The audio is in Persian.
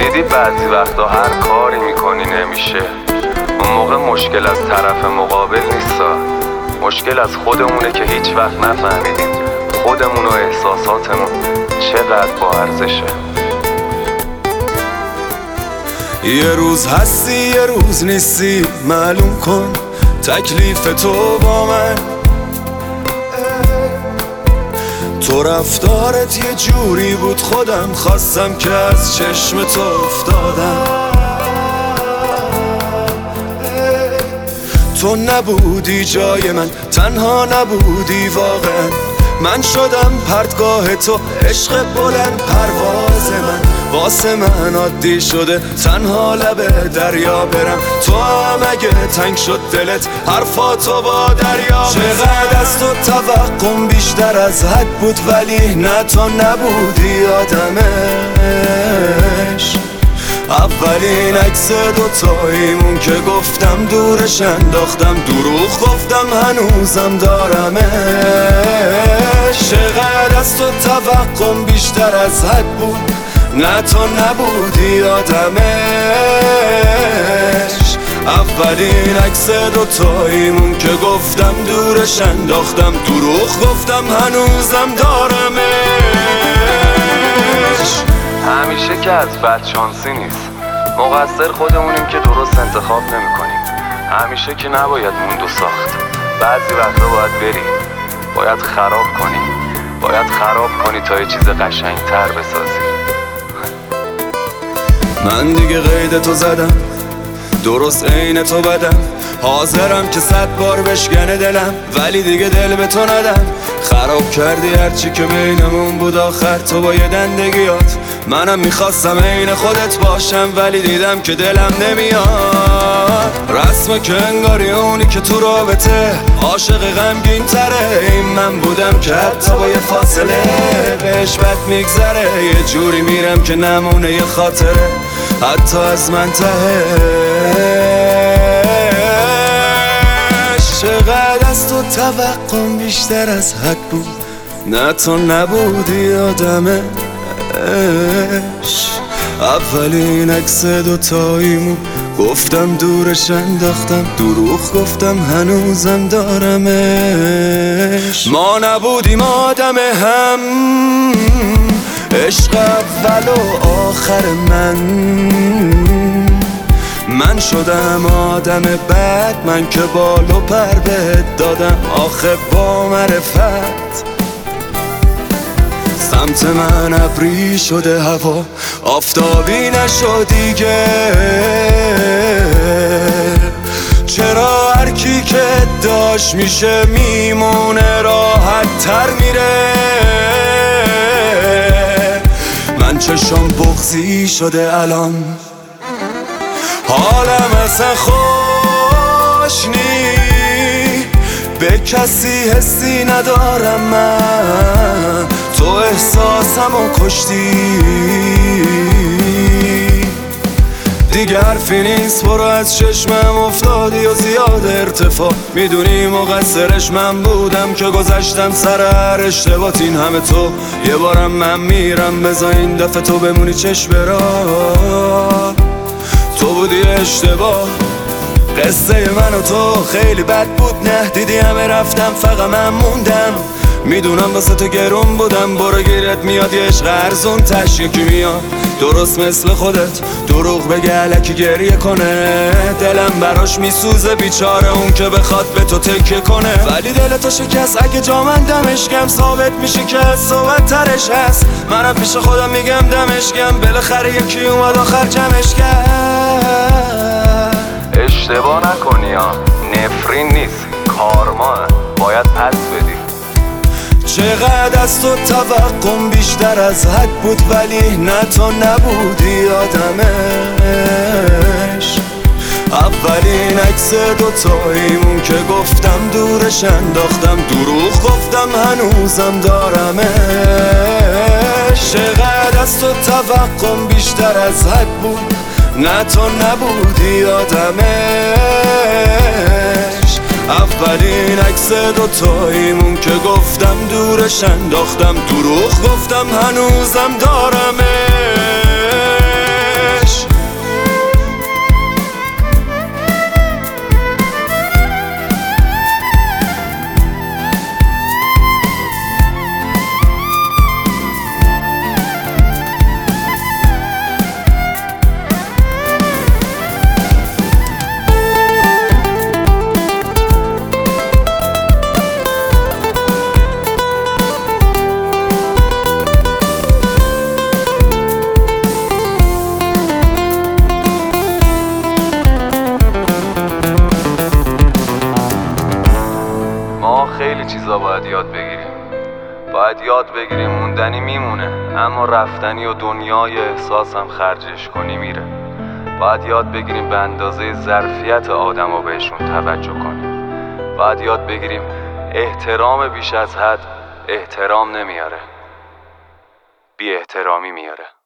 دیدی بعضی وقتا هر کاری میکنی نمیشه، اون موقع مشکل از طرف مقابل نیستا، مشکل از خودمونه که هیچ وقت نفهمیدیم خودمون و احساساتمون چقدر با ارزشه. یه روز هستی یه روز نیستی، معلوم کن تکلیف تو با من. تو رفتارت یه جوری بود خودم خواستم که از چشم تو افتادم. تو نبودی جای من، تنها نبودی واقعا، من شدم پرتگاه تو، عشق بلند پرواز من. واسه من عادی شده تنها لب دریا برم، تو هم اگه تنگ شد دلت حرفاتو با دریا. چقدر از تو توقعم بیشتر از حد بود، ولی نه تو نبودی آدمش. اولین عکس دوتاییمون که گفتم دورش انداختم، دروغ گفتم هنوزم دارمش. چقدر از تو توقعم بیشتر از حد بود، نه تو نبودی آدمش. اولین عکس دوتاییمون که گفتم دورش انداختم، دروغ گفتم هنوزم دارمش. همیشه که از بدشانسی نیست، مقصر خودمونیم که درست انتخاب نمی‌کنیم. همیشه که نباید موند و ساخت، بعضی وقتا باید بری، باید خراب کنی تا یه چیز قشنگ‌تر بسازی. من دیگه قید تو زدم، درست عین تو بدم، حاضرم که 100 بار بشکنه دلم، ولی دیگه دل به تو ندم. خراب کردی هرچی که بینمون بود، آخر تو با یه دندگیات. منم میخواستم عین خودت باشم، ولی دیدم که دلم نمیاد. رسمه که انگاری اونی که تو رابطه عاشق غمگین تره، این من بودم که حتی با یه فاصله بهش بد میگذره. یه جوری میرم که نمونه یه خاطره حتی از من تهش. چقدر از تو توقعم بیشتر از حد بود، نه تو نبودی آدمش. اولین عکس دوتاییمون گفتم دورش انداختم، دروغ گفتم هنوزم دارمش. ما نبودیم آدم هم، عشق اول و آخر من شدم آدم بد، من که بال و پر بهت دادم آخه با معرفت. سمت من ابری شده هوا، آفتابی نشد دیگه. چرا هر کی که داشت میشه میمونه، راحت تر میره. من چشم بغضی شده الان، حالم اصلا خوش نی، به کسی حسی ندارم من، تو احساسمو کشتی. دیگه حرفی نیست، برو از چشمم افتادی و زیاد ارتفاع. میدونی مقصرش من بودم که گذشتم سر هر اشتباهت. این همه تو یه بارم من میرم، بذار این دفعه تو بمونی چشم برا. تو بودی اشتباه، قصه من و تو خیلی بد بود، نه دیدی همه رفتم فقط من موندم. میدونم واسه تو گرون بودم، برو گیرت میاد یه عشق ارزون تش یکی میاد درست مثل خودت، دروغ بگه الکی گریه کنه. دلم براش میسوزه بیچاره، اون که بخواد به تو تکیه کنه، ولی دل تو شکست. اگه جا من دمش گم ثابت میشه که از صحبت ترش هست. منم پیش خودم میگم دمش گم، بالاخره یکی اومد آخر جمعش کرد. اشتباه نکنی ها، نفرین نیست، کارماه، باید پس بدی. چقدر از تو توقعم بیشتر از حد بود، ولی نه تو نبودی آدمش. اولین عکس دوتاییمون که گفتم دورش انداختم، دروغ گفتم هنوزم دارمش. چقدر از تو توقعم بیشتر از حد بود، نه تو نبودی آدمش. اولین عکس دوتاییمون که گفتم دورش انداختم، دروغ گفتم هنوزم دارمش. باید یاد بگیریم موندنی میمونه، اما رفتنی و دنیای احساسم خرجش کنی میره. باید یاد بگیریم به اندازه ظرفیت آدم و بهشون توجه کنیم. باید یاد بگیریم احترام بیش از حد احترام نمیاره، بی احترامی میاره.